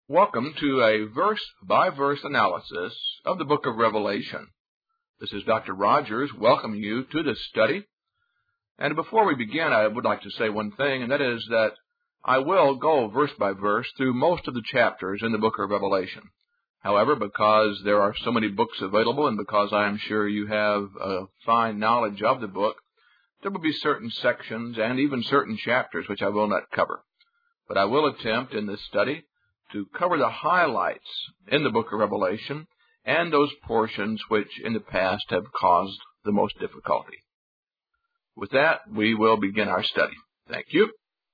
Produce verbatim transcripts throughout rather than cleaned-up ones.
Welcome to a verse-by-verse analysis of the book of Revelation. This is Doctor Rogers welcoming you to this study. And before we begin, I would like to say one thing, and that is that I will go verse by verse through most of the chapters in the book of Revelation. However, because there are so many books available, and because I am sure you have a fine knowledge of the book, there will be certain sections and even certain chapters which I will not cover. But I will attempt in this study to cover the highlights in the book of Revelation and those portions which in the past have caused the most difficulty. With that, we will begin our study. Thank you.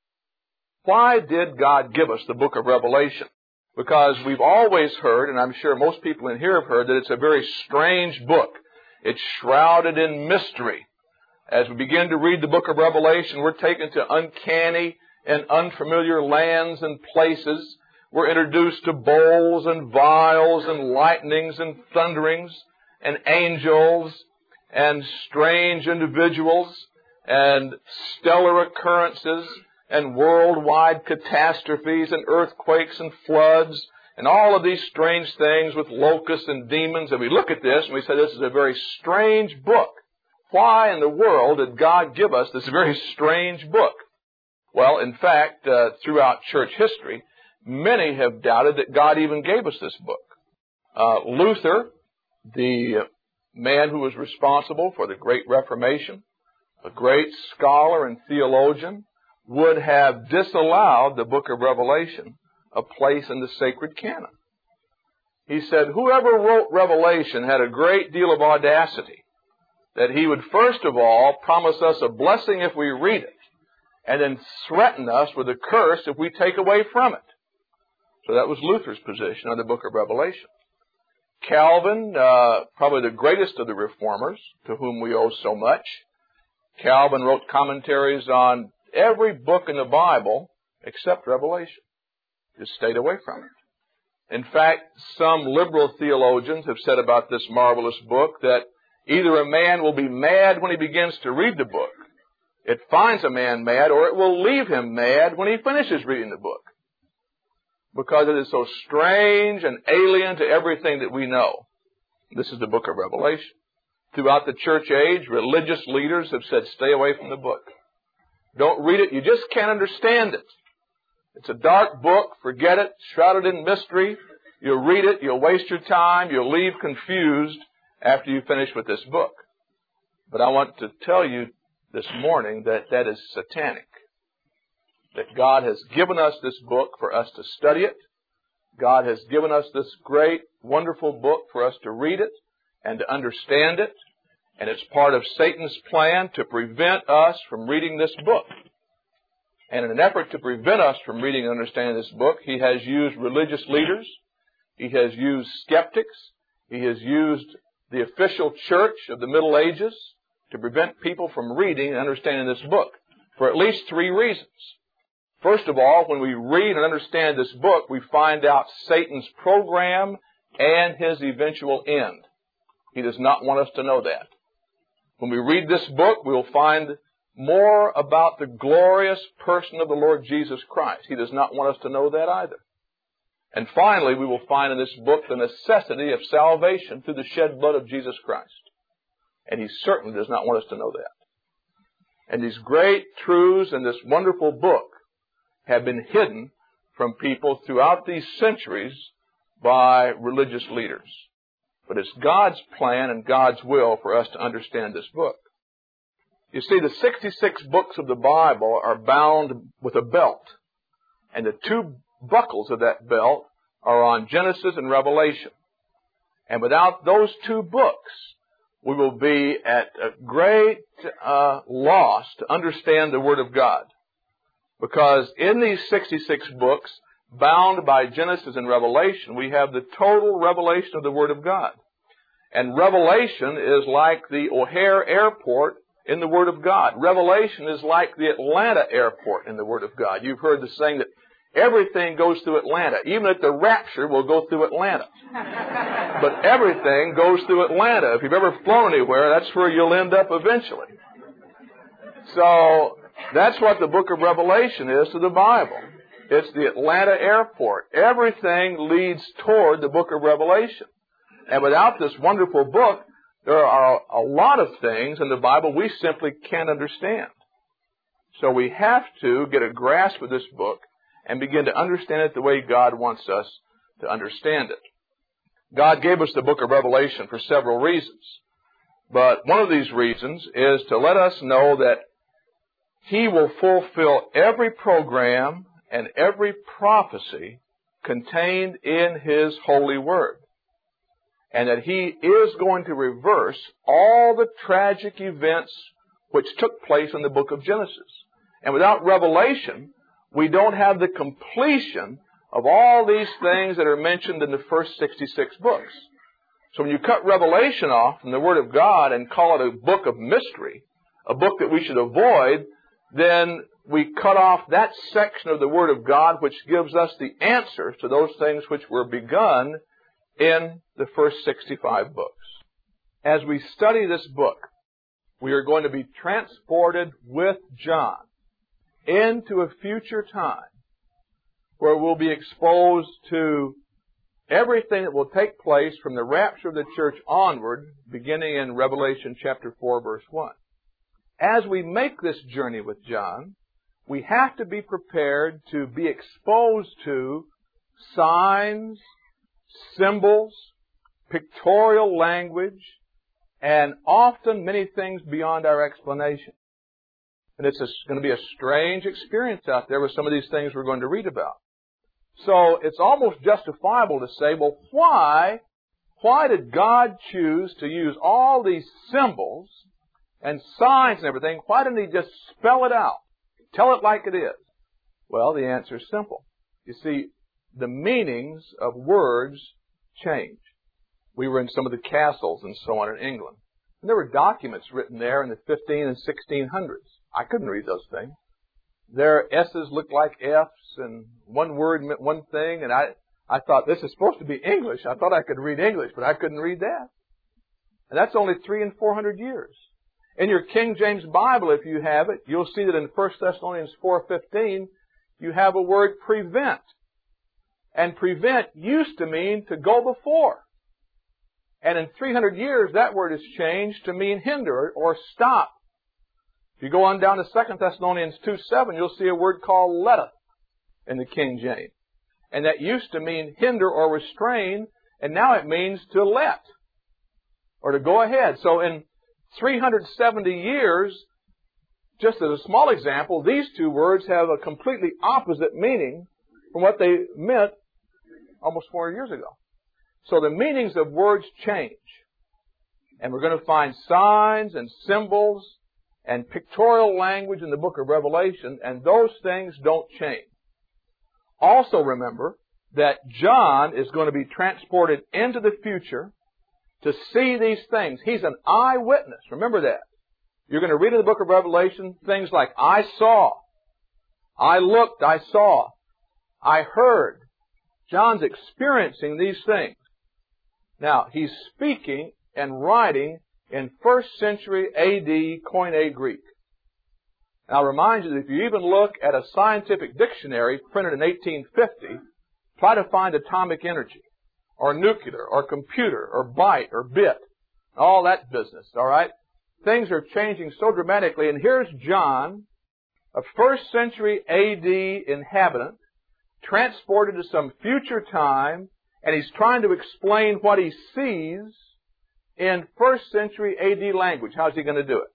Why did God give us the book of Revelation? Because we've always heard, and I'm sure most people in here have heard, that it's a very strange book. It's shrouded in mystery. As we begin to read the book of Revelation, we're taken to uncanny and unfamiliar lands and places. We're introduced to bowls and vials and lightnings and thunderings and angels and strange individuals and stellar occurrences and worldwide catastrophes and earthquakes and floods and all of these strange things with locusts and demons. And we look at this and we say this is a very strange book. Why in the world did God give us this very strange book? Well, in fact, uh, throughout church history, many have doubted that God even gave us this book. Uh, Luther, the man who was responsible for the Great Reformation, a great scholar and theologian, would have disallowed the book of Revelation a place in the sacred canon. He said, whoever wrote Revelation had a great deal of audacity, that he would first of all promise us a blessing if we read it, and then threaten us with a curse if we take away from it. So that was Luther's position on the book of Revelation. Calvin, uh, probably the greatest of the reformers, to whom we owe so much, Calvin wrote commentaries on every book in the Bible except Revelation. Just stayed away from it. In fact, some liberal theologians have said about this marvelous book that either a man will be mad when he begins to read the book, it finds a man mad, or it will leave him mad when he finishes reading the book, because it is so strange and alien to everything that we know. This is the book of Revelation. Throughout the church age, religious leaders have said, stay away from the book. Don't read it. You just can't understand it. It's a dark book. Forget it. Shrouded in mystery. You'll read it. You'll waste your time. You'll leave confused after you finish with this book. But I want to tell you this morning that that is satanic. That God has given us this book for us to study it. God has given us this great, wonderful book for us to read it and to understand it. And it's part of Satan's plan to prevent us from reading this book. And in an effort to prevent us from reading and understanding this book, he has used religious leaders. He has used skeptics. He has used the official church of the Middle Ages to prevent people from reading and understanding this book for at least three reasons. First of all, when we read and understand this book, we find out Satan's program and his eventual end. He does not want us to know that. When we read this book, we will find more about the glorious person of the Lord Jesus Christ. He does not want us to know that either. And finally, we will find in this book the necessity of salvation through the shed blood of Jesus Christ. And he certainly does not want us to know that. And these great truths in this wonderful book have been hidden from people throughout these centuries by religious leaders. But it's God's plan and God's will for us to understand this book. You see, the sixty-six books of the Bible are bound with a belt. And the two buckles of that belt are on Genesis and Revelation. And without those two books, we will be at a great uh, loss to understand the Word of God. Because in these sixty-six books, bound by Genesis and Revelation, we have the total revelation of the Word of God. And Revelation is like the O'Hare Airport in the Word of God. Revelation is like the Atlanta Airport in the Word of God. You've heard the saying that everything goes through Atlanta. Even at the rapture will go through Atlanta. But everything goes through Atlanta. If you've ever flown anywhere, that's where you'll end up eventually. So that's what the book of Revelation is to the Bible. It's the Atlanta airport. Everything leads toward the book of Revelation. And without this wonderful book, there are a lot of things in the Bible we simply can't understand. So we have to get a grasp of this book and begin to understand it the way God wants us to understand it. God gave us the book of Revelation for several reasons. But one of these reasons is to let us know that He will fulfill every program and every prophecy contained in His holy word. And that He is going to reverse all the tragic events which took place in the book of Genesis. And without revelation, we don't have the completion of all these things that are mentioned in the first sixty-six books. So when you cut Revelation off from the Word of God and call it a book of mystery, a book that we should avoid, then we cut off that section of the Word of God which gives us the answers to those things which were begun in the first sixty-five books. As we study this book, we are going to be transported with John into a future time where we'll be exposed to everything that will take place from the rapture of the church onward, beginning in Revelation chapter four, verse one. As we make this journey with John, we have to be prepared to be exposed to signs, symbols, pictorial language, and often many things beyond our explanation. And it's a, going to be a strange experience out there with some of these things we're going to read about. So it's almost justifiable to say, well, why, why did God choose to use all these symbols and signs and everything? Why didn't He just spell it out? Tell it like it is? Well, the answer is simple. You see, the meanings of words change. We were in some of the castles and so on in England. And there were documents written there in the fifteen and sixteen hundreds. I couldn't read those things. Their S's looked like F's, and one word meant one thing, and I, I thought, this is supposed to be English. I thought I could read English, but I couldn't read that. And that's only three and four hundred years. In your King James Bible, if you have it, you'll see that in First Thessalonians four fifteen, you have a word prevent. And prevent used to mean to go before. And in three hundred years, that word has changed to mean hinder or stop. If you go on down to Second Thessalonians two seven, you'll see a word called letteth in the King James. And that used to mean hinder or restrain, and now it means to let or to go ahead. So in three hundred seventy years, just as a small example, these two words have a completely opposite meaning from what they meant almost four years ago. So the meanings of words change. And we're going to find signs and symbols and pictorial language in the book of Revelation, and those things don't change. Also remember that John is going to be transported into the future to see these things. He's an eyewitness. Remember that. You're going to read in the book of Revelation things like, I saw, I looked, I saw, I heard. John's experiencing these things. Now, he's speaking and writing in first century A D Koine Greek. And I'll remind you that if you even look at a scientific dictionary printed in eighteen fifty, try to find atomic energy, or nuclear, or computer, or byte, or bit, all that business, all right? Things are changing so dramatically, and here's John, a first century A D inhabitant, transported to some future time, and he's trying to explain what he sees in first century A D language. How's he going to do it?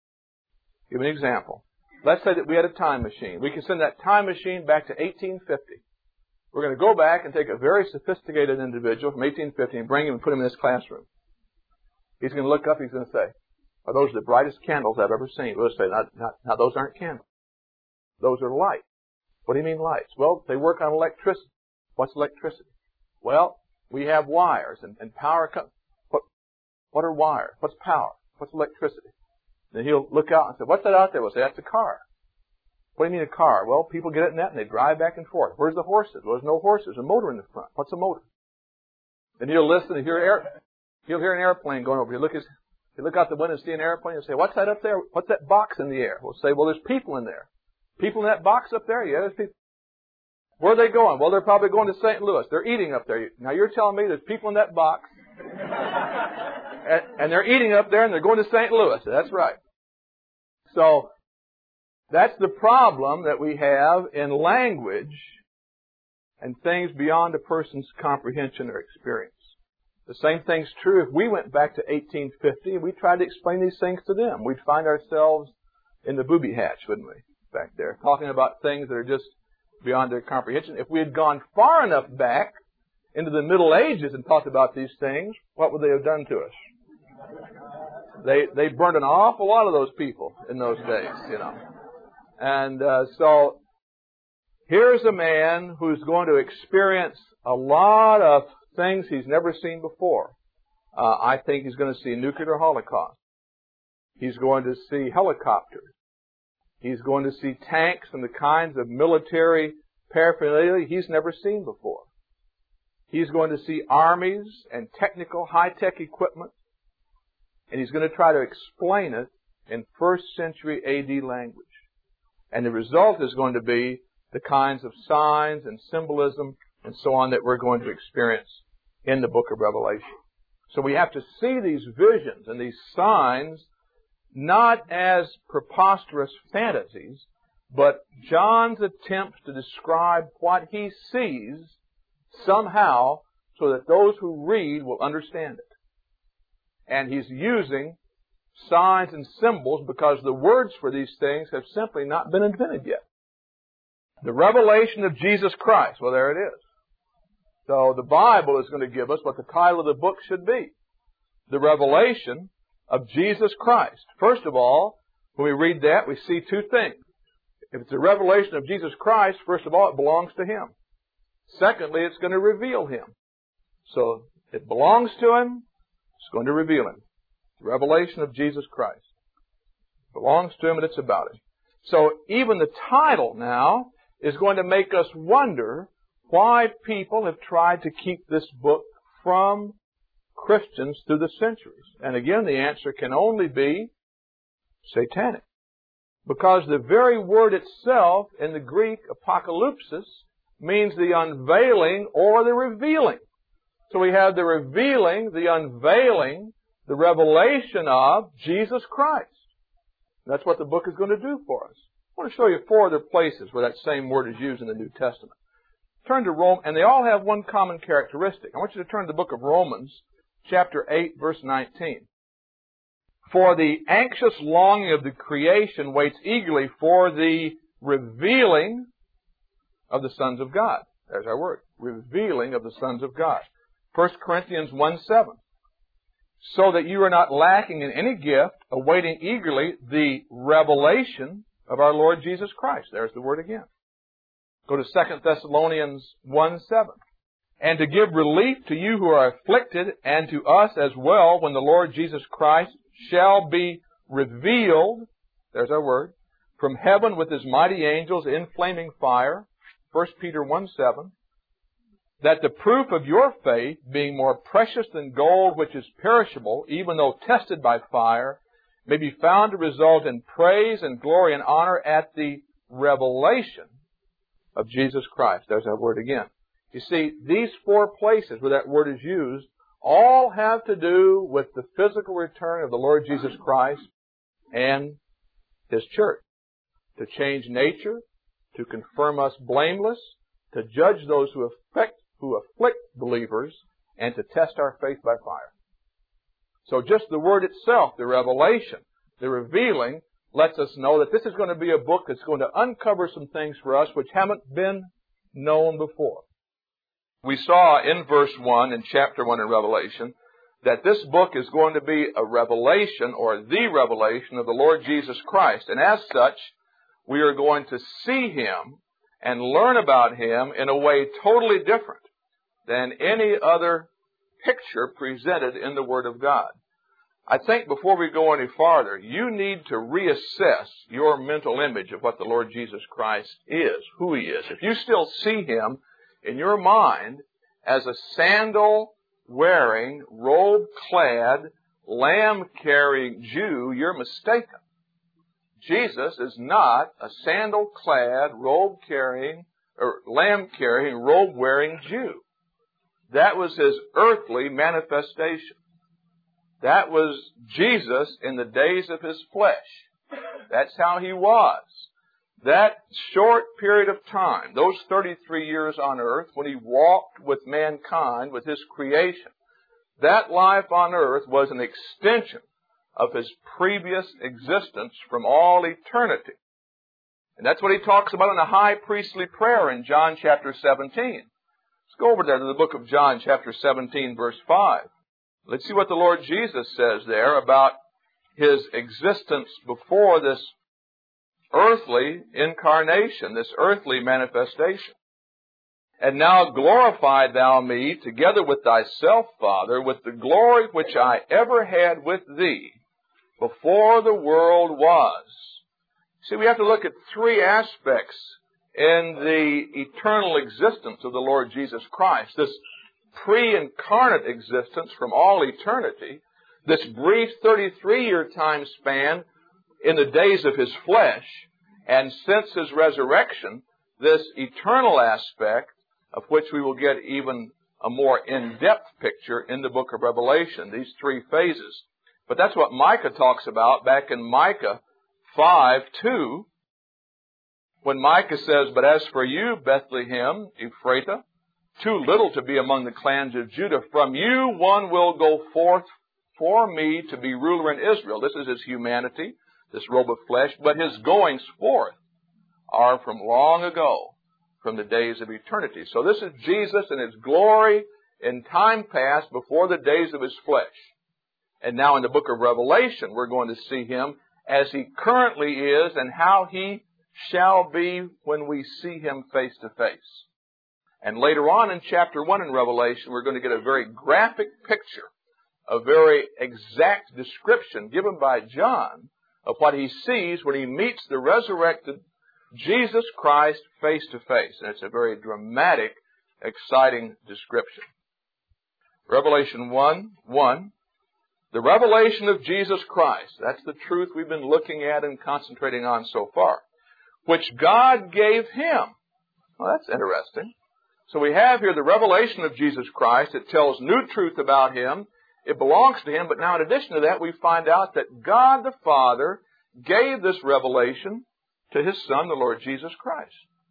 Give me an example. Let's say that we had a time machine. We can send that time machine back to eighteen fifty. We're going to go back and take a very sophisticated individual from eighteen fifty and bring him and put him in this classroom. He's going to look up, he's going to say, "Are those the brightest candles I've ever seen?" We'll say, "Not, not, now those aren't candles. Those are lights." What do you mean lights? Well, they work on electricity. What's electricity? Well, we have wires and, and power. Co- what, what are wires? What's power? What's electricity? Then he'll look out and say, "What's that out there?" We'll say, "That's a car." What do you mean a car? Well, people get in that and they drive back and forth. Where's the horses? Well, there's no horses. There's a motor in the front. What's a motor? Then he'll listen and hear air. He'll hear an airplane going over. He'll look, his, he'll look out the window and see an airplane and say, "What's that up there? What's that box in the air?" We'll say, "Well, there's people in there." "People in that box up there?" "Yeah, there's people." Where are they going? Well, they're probably going to Saint Louis. They're eating up there. Now, you're telling me there's people in that box, and, and they're eating up there, and they're going to Saint Louis. That's right. So, that's the problem that we have in language and things beyond a person's comprehension or experience. The same thing's true if we went back to eighteen fifty and we tried to explain these things to them. We'd find ourselves in the booby hatch, wouldn't we, back there, talking about things that are just beyond their comprehension. If we had gone far enough back into the Middle Ages and talked about these things, what would they have done to us? They they burned an awful lot of those people in those days, you know. And uh, so here's a man who's going to experience a lot of things he's never seen before. Uh, I think he's going to see a nuclear holocaust. He's going to see helicopters. He's going to see tanks and the kinds of military paraphernalia he's never seen before. He's going to see armies and technical high-tech equipment. And he's going to try to explain it in first century A D language. And the result is going to be the kinds of signs and symbolism and so on that we're going to experience in the book of Revelation. So we have to see these visions and these signs not as preposterous fantasies, but John's attempts to describe what he sees somehow so that those who read will understand it. And he's using signs and symbols because the words for these things have simply not been invented yet. The revelation of Jesus Christ. Well, there it is. So the Bible is going to give us what the title of the book should be. The revelation of Jesus Christ. First of all, when we read that, we see two things. If it's a revelation of Jesus Christ, first of all, it belongs to Him. Secondly, it's going to reveal Him. So it belongs to Him. It's going to reveal Him. The revelation of Jesus Christ. It belongs to Him and it's about Him. So even the title now is going to make us wonder why people have tried to keep this book from Christians through the centuries. And again, the answer can only be satanic. Because the very word itself in the Greek, apocalypsis, means the unveiling or the revealing. So we have the revealing, the unveiling, the revelation of Jesus Christ. That's what the book is going to do for us. I want to show you four other places where that same word is used in the New Testament. Turn to Rome, and they all have one common characteristic. I want you to turn to the book of Romans, chapter eight, verse nineteen. For the anxious longing of the creation waits eagerly for the revealing of the sons of God. There's our word. Revealing of the sons of God. First Corinthians one seven. So that you are not lacking in any gift, awaiting eagerly the revelation of our Lord Jesus Christ. There's the word again. Go to Second Thessalonians one seven. And to give relief to you who are afflicted, and to us as well, when the Lord Jesus Christ shall be revealed, there's our word, from heaven with His mighty angels in flaming fire, First Peter one seven, that the proof of your faith, being more precious than gold which is perishable, even though tested by fire, may be found to result in praise and glory and honor at the revelation of Jesus Christ. There's that word again. You see, these four places where that word is used all have to do with the physical return of the Lord Jesus Christ and His church. To change nature, to confirm us blameless, to judge those who afflict, who afflict believers, and to test our faith by fire. So just the word itself, the revelation, the revealing, lets us know that this is going to be a book that's going to uncover some things for us which haven't been known before. We saw in verse one, in chapter one in Revelation, that this book is going to be a revelation or the revelation of the Lord Jesus Christ. And as such, we are going to see Him and learn about Him in a way totally different than any other picture presented in the Word of God. I think before we go any farther, you need to reassess your mental image of what the Lord Jesus Christ is, who He is. If you still see Him in your mind as a sandal-wearing, robe-clad, lamb-carrying Jew, you're mistaken. Jesus is not a sandal-clad, robe-carrying, or lamb-carrying, robe-wearing Jew. That was his earthly manifestation. That was Jesus in the days of his flesh. That's how he was. That short period of time, those thirty-three years on earth, when he walked with mankind, with his creation, that life on earth was an extension of his previous existence from all eternity. And that's what he talks about in the high priestly prayer in John chapter seventeen. Let's go over there to the book of John chapter seventeen, verse five. Let's see what the Lord Jesus says there about his existence before this earthly incarnation, this earthly manifestation. And now glorify thou me together with thyself, Father, with the glory which I ever had with thee before the world was. See, we have to look at three aspects in the eternal existence of the Lord Jesus Christ. This pre-incarnate existence from all eternity, this brief thirty-three-year time span in the days of his flesh, and since his resurrection, this eternal aspect of which we will get even a more in-depth picture in the book of Revelation, these three phases. But that's what Micah talks about back in Micah five two, when Micah says, "But as for you, Bethlehem, Ephrathah, too little to be among the clans of Judah, from you one will go forth for me to be ruler in Israel." This is his humanity, this robe of flesh, but his goings forth are from long ago, from the days of eternity. So this is Jesus in his glory in time past before the days of his flesh. And now in the book of Revelation, we're going to see him as he currently is and how he shall be when we see him face to face. And later on in chapter one in Revelation, we're going to get a very graphic picture, a very exact description given by John of what he sees when he meets the resurrected Jesus Christ face to face. And it's a very dramatic, exciting description. Revelation one one. The revelation of Jesus Christ. That's the truth we've been looking at and concentrating on so far. Which God gave him. Well, that's interesting. So we have here the revelation of Jesus Christ. It tells new truth about him. It belongs to him. But now in addition to that, we find out that God the Father gave this revelation to his Son, the Lord Jesus Christ.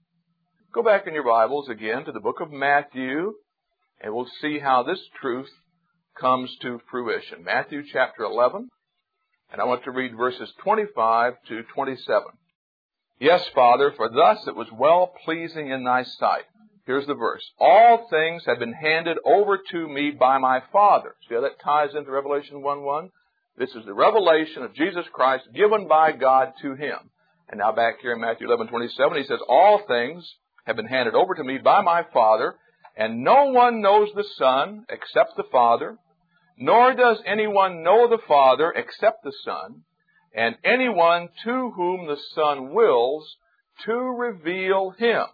Go back in your Bibles again to the book of Matthew, and we'll see how this truth comes to fruition. Matthew chapter eleven, and I want to read verses twenty-five to twenty-seven. "Yes, Father, for thus it was well pleasing in thy sight." Here's the verse. "All things have been handed over to me by my Father." See how that ties into Revelation one one? This is the revelation of Jesus Christ given by God to him. And now back here in Matthew eleven twenty-seven, he says, "All things have been handed over to me by my Father, and no one knows the Son except the Father, nor does anyone know the Father except the Son, and anyone to whom the Son wills to reveal him."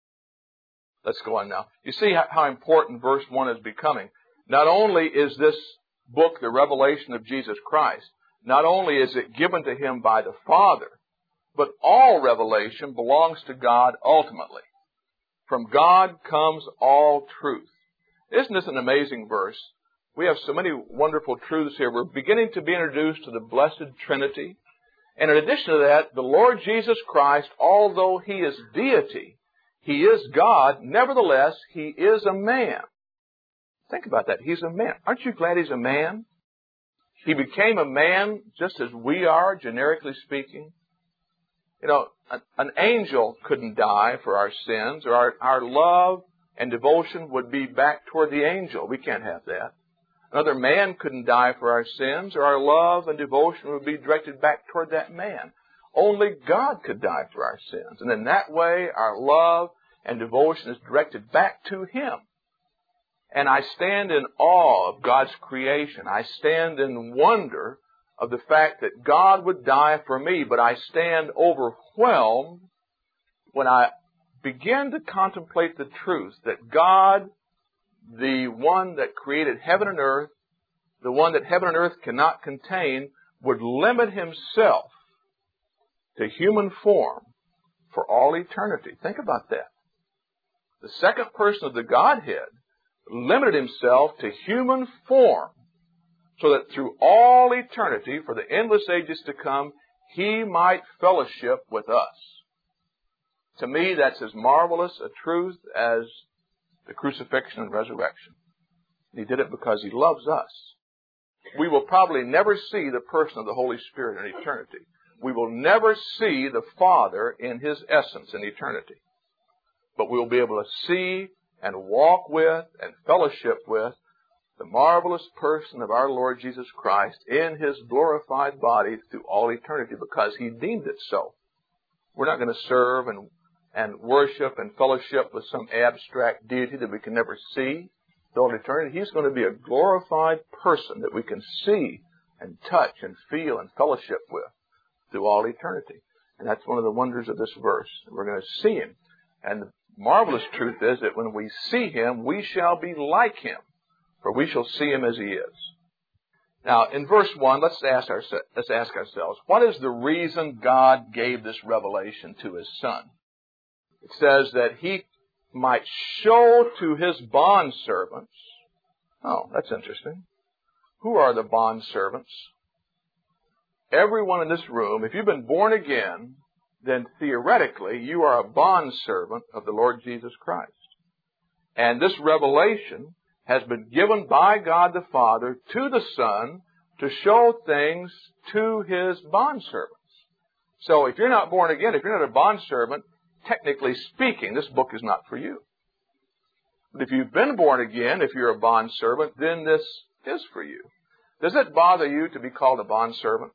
Let's go on now. You see how important verse one is becoming. Not only is this book the revelation of Jesus Christ, not only is it given to him by the Father, but all revelation belongs to God ultimately. From God comes all truth. Isn't this an amazing verse? We have so many wonderful truths here. We're beginning to be introduced to the blessed Trinity. And in addition to that, the Lord Jesus Christ, although he is deity, he is God, nevertheless, he is a man. Think about that. He's a man. Aren't you glad he's a man? He became a man just as we are, generically speaking. You know, an angel couldn't die for our sins, or our, our love and devotion would be back toward the angel. We can't have that. Another man couldn't die for our sins, or our love and devotion would be directed back toward that man. Only God could die for our sins. And in that way, our love and devotion is directed back to him. And I stand in awe of God's creation. I stand in wonder of the fact that God would die for me, but I stand overwhelmed when I begin to contemplate the truth that God, the one that created heaven and earth, the one that heaven and earth cannot contain, would limit himself to human form for all eternity. Think about that. the second person of the Godhead, limited himself to human form so that through all eternity, for the endless ages to come, he might fellowship with us. To me, that's as marvelous a truth as the crucifixion and resurrection. He did it because he loves us. We will probably never see the person of the Holy Spirit in eternity. We will never see the Father in his essence in eternity. But we'll be able to see and walk with and fellowship with the marvelous person of our Lord Jesus Christ in his glorified body through all eternity because he deemed it so. We're not going to serve and, and worship and fellowship with some abstract deity that we can never see through all eternity. He's going to be a glorified person that we can see and touch and feel and fellowship with through all eternity. And that's one of the wonders of this verse. We're going to see him. And the marvelous truth is that when we see him, we shall be like him, for we shall see him as he is. Now, in verse one, let's ask, our, let's ask ourselves, what is the reason God gave this revelation to his Son? It says that he might show to his bondservants. Oh, that's interesting. Who are the bondservants? Everyone in this room, if you've been born again, then theoretically you are a bondservant of the Lord Jesus Christ. And this revelation has been given by God the Father to the Son to show things to his bondservants. So if you're not born again, if you're not a bondservant, technically speaking, this book is not for you. But if you've been born again, if you're a bondservant, then this is for you. Does it bother you to be called a bondservant?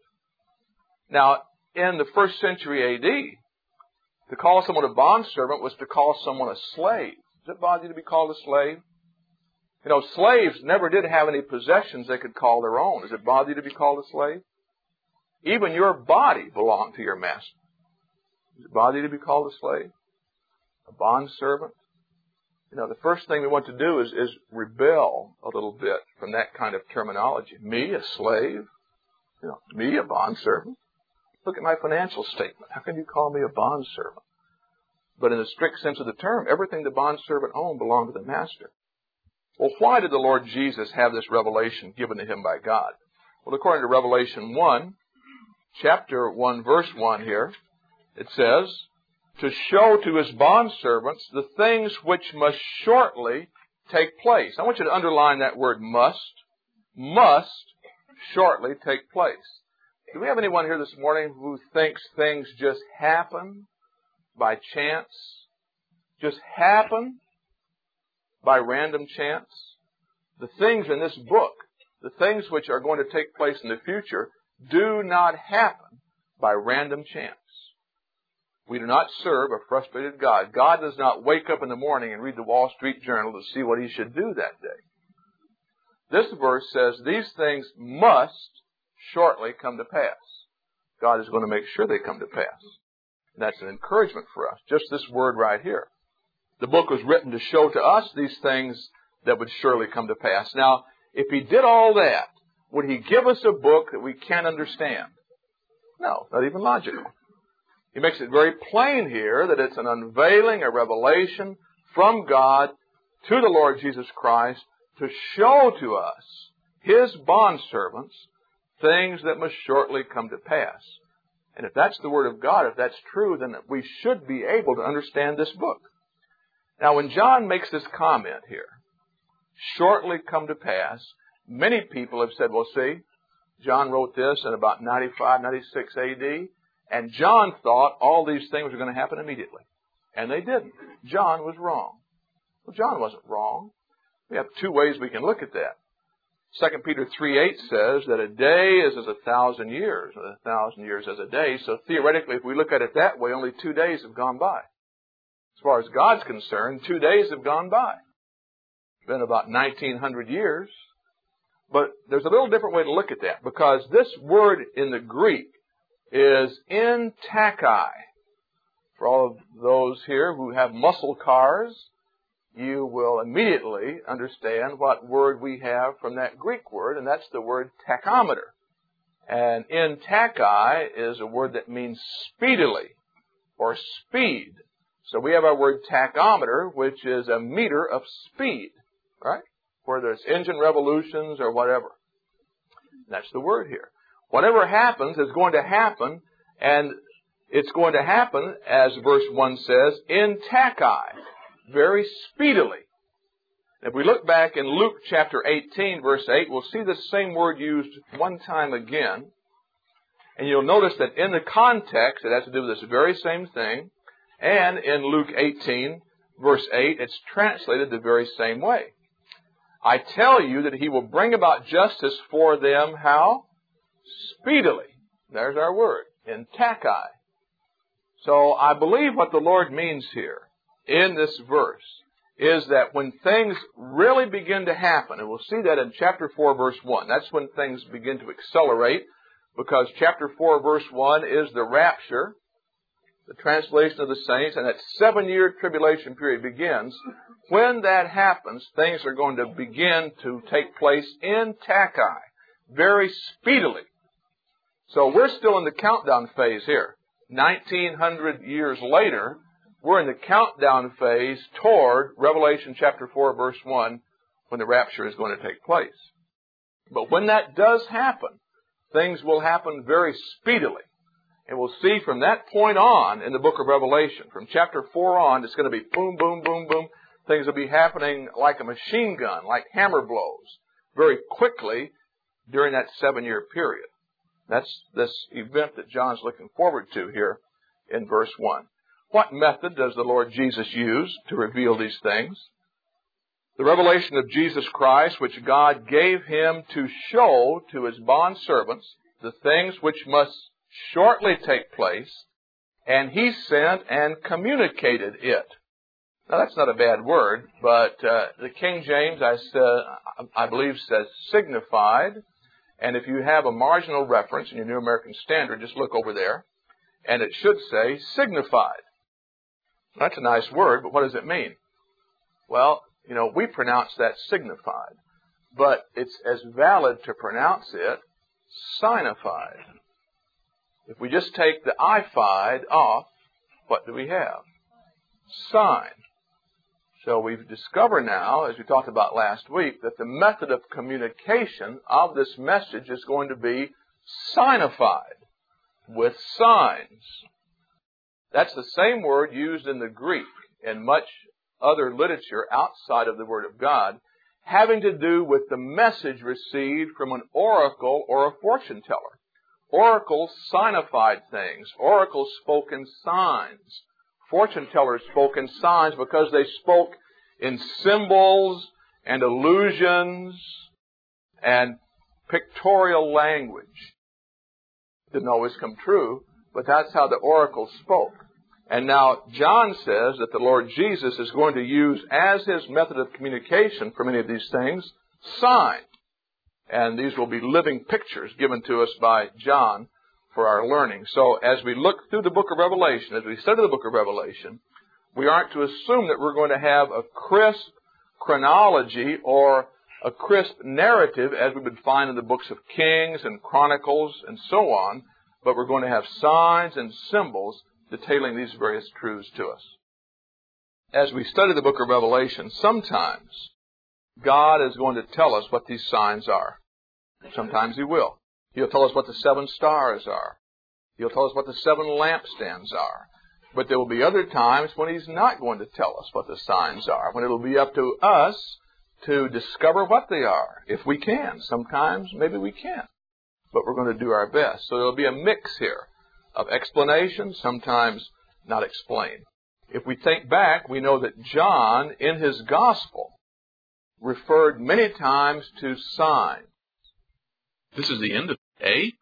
Now, in the first century A D, to call someone a bondservant was to call someone a slave. Does it bother you to be called a slave? You know, slaves never did have any possessions they could call their own. Does it bother you to be called a slave? Even your body belonged to your master. Does it bother you to be called a slave? A bondservant? You know, the first thing we want to do is, is rebel a little bit from that kind of terminology. Me, a slave? You know, me, a bondservant? Look at my financial statement. How can you call me a bondservant? But in the strict sense of the term, everything the bondservant owned belonged to the master. Well, why did the Lord Jesus have this revelation given to him by God? Well, according to Revelation one, chapter one, verse one here, it says, to show to his bondservants the things which must shortly take place. I want you to underline that word must. Must shortly take place. Do we have anyone here this morning who thinks things just happen by chance? Just happen by random chance? The things in this book, the things which are going to take place in the future, do not happen by random chance. We do not serve a frustrated God. God does not wake up in the morning and read the Wall Street Journal to see what he should do that day. This verse says these things must shortly come to pass. God is going to make sure they come to pass. And that's an encouragement for us. Just this word right here. The book was written to show to us these things that would surely come to pass. Now, if he did all that, would he give us a book that we can't understand? No, not even logical. He makes it very plain here that it's an unveiling, a revelation from God to the Lord Jesus Christ to show to us, his bondservants, things that must shortly come to pass. And if that's the Word of God, if that's true, then we should be able to understand this book. Now, when John makes this comment here, shortly come to pass, many people have said, well, see, John wrote this in about ninety-five, ninety-six A D, and John thought all these things were going to happen immediately. And they didn't. John was wrong. Well, John wasn't wrong. We have two ways we can look at that. Second Peter three eight says that a day is as a thousand years, and a thousand years as a day. So theoretically, if we look at it that way, only two days have gone by. As far as God's concerned, two days have gone by. It's been about nineteen hundred years. But there's a little different way to look at that, because this word in the Greek is en tachei. For all of those here who have muscle cars, you will immediately understand what word we have from that Greek word, and that's the word tachometer. And en tachei is a word that means speedily or speed. So we have our word tachometer, which is a meter of speed, right? Whether it's engine revolutions or whatever. That's the word here. Whatever happens is going to happen, and it's going to happen, as verse one says, in tachyi, very speedily. If we look back in Luke chapter eighteen, verse eight, we'll see the same word used one time again. And you'll notice that in the context, it has to do with this very same thing. And in Luke eighteen, verse eight, it's translated the very same way. I tell you that he will bring about justice for them, how? Speedily. There's our word, in tachyi. So I believe what the Lord means here in this verse is that when things really begin to happen, and we'll see that in chapter four, verse one, that's when things begin to accelerate, because chapter four, verse one is the rapture, the translation of the saints, and that seven-year tribulation period begins. When that happens, things are going to begin to take place in tachyi, very speedily. So we're still in the countdown phase here. nineteen hundred years later, we're in the countdown phase toward Revelation chapter four, verse one, when the rapture is going to take place. But when that does happen, things will happen very speedily. And we'll see from that point on in the book of Revelation, from chapter four on, it's going to be boom, boom, boom, boom. Things will be happening like a machine gun, like hammer blows, very quickly during that seven-year period. That's this event that John's looking forward to here in verse one. What method does the Lord Jesus use to reveal these things? The revelation of Jesus Christ, which God gave him to show to his bondservants the things which must shortly take place, and he sent and communicated it. Now, that's not a bad word, but uh, the King James, I, uh, I believe, says signified. And if you have a marginal reference in your New American Standard, just look over there, and it should say signified. That's a nice word, but what does it mean? Well, you know, we pronounce that signified, but it's as valid to pronounce it signified. If we just take the I-fied off, what do we have? Sign. So we've discovered now, as we talked about last week, that the method of communication of this message is going to be signified with signs. That's the same word used in the Greek in much other literature outside of the Word of God, having to do with the message received from an oracle or a fortune teller. Oracles signified things. Oracles spoke in signs. Fortune tellers spoke in signs because they spoke in symbols and allusions and pictorial language. Didn't always come true, but that's how the oracles spoke. And now John says that the Lord Jesus is going to use as his method of communication for many of these things, signs. And these will be living pictures given to us by John for our learning. So as we look through the book of Revelation, as we study the book of Revelation, we aren't to assume that we're going to have a crisp chronology or a crisp narrative as we would find in the books of Kings and Chronicles and so on, but we're going to have signs and symbols detailing these various truths to us. As we study the book of Revelation, sometimes God is going to tell us what these signs are. Sometimes he will. He'll tell us what the seven stars are. He'll tell us what the seven lampstands are. But there will be other times when he's not going to tell us what the signs are, when it will be up to us to discover what they are, if we can. Sometimes maybe we can't, but we're going to do our best. So there will be a mix here of explanation, sometimes not explained. If we think back, we know that John, in his gospel, referred many times to signs. This is the end of A.